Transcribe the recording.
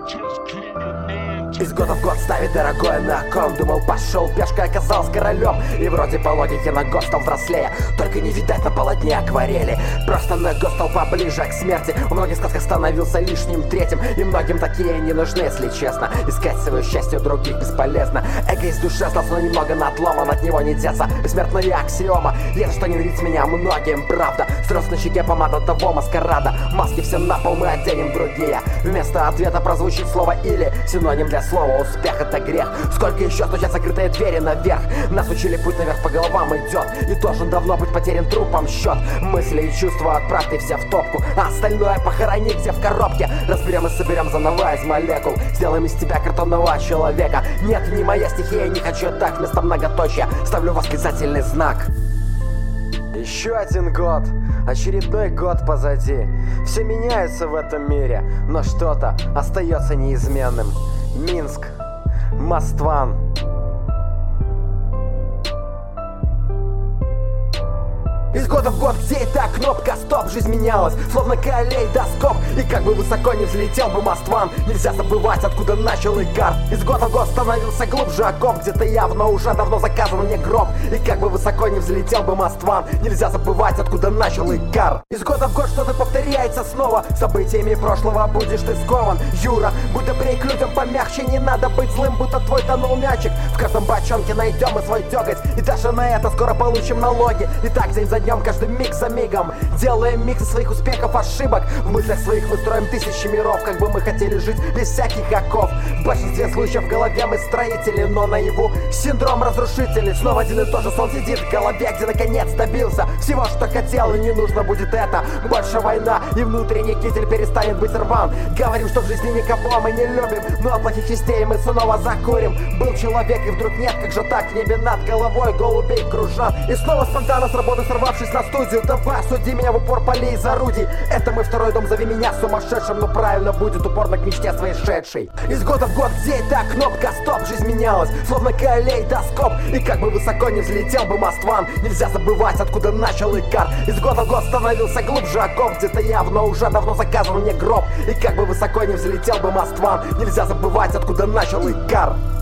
Из года в год ставит дорогое на кон. Думал, пошел пешкой, оказался королем. И вроде по логике на год стал взрослее. Только не видать на полотне акварели. Просто на год стал поближе к смерти. В многих сказках становился лишним третьим. И многим такие не нужны, если честно. Искать свое счастье у других бесполезно. Эгоист душе остался, но немного надломан. От него не деться, бессмертная аксиома. Ясно, что ненавидеть меня многим, правда. Срос на щеке помада того маскарада. Маски все на пол, мы оденем другие. Вместо ответа прозвучит слово «или». Синоним для слова «успех» — это грех. Сколько еще стучат закрытые двери наверх. Нас учили, путь наверх по головам идет. И должен давно быть потерян трупом счет. Мысли и чувства отправь ты все в топку, а остальное похорони где в коробке. Разберем и соберем заново из молекул. Сделаем из тебя картонного человека. Нет, не моя стихия, не хочу так. Вместо многоточия ставлю восклицательный знак. Еще один год, очередной год позади. Все меняется в этом мире, но что-то остается неизменным. Минск, Мостван. Из года в год, где и та кнопка стоп, жизнь менялась, словно калейдоскоп. И как бы высоко не взлетел бы Мостван, нельзя забывать, откуда начал Икар. Из года в год становился глубже окоп, где-то явно уже давно заказан мне гроб. И как бы высоко не взлетел бы Мостван, нельзя забывать, откуда начал Икар. Из года в год что-то повторяется снова, событиями прошлого будешь ты скован. Юра, будь добрей к людям помягче, не надо быть злым, будто твой тонул мячик. В каждом бочонке найдем мы свой дёготь, и даже на это скоро получим налоги. И так день за днем, каждый миг за мигом делаем микс своих успехов, ошибок. В мыслях своих мы строим тысячи миров, как бы мы хотели жить без всяких оков. В большинстве случаев в голове мы строители, но наяву синдром разрушителей. Снова один и тот же сон сидит в голове, где наконец добился всего, что хотел, и не нужно будет это. Больше война, и внутренний китель перестанет быть рван. Говорим, что в жизни никого мы не любим, но от плохих частей мы снова закурим. Был человек, и вдруг нет, как же так? В небе над головой голубей кружат. И снова спонтанно с работы сорвавшись на студию. Давай, суди меня в упор, полей из орудий. Это мой второй дом, зови меня сумасшедшим, но правильно будет упорно к мечте своей шедшей. Из года в год, где и та кнопка стоп, жизнь менялась, словно калейдоскоп. И как бы высоко не взлетел бы Мостван, нельзя забывать, откуда начал Икар. Из года в год становился глубже окоп, где-то явно уже давно заказан мне гроб. И как бы высоко не взлетел бы Мостван, нельзя забывать, откуда начал Икар.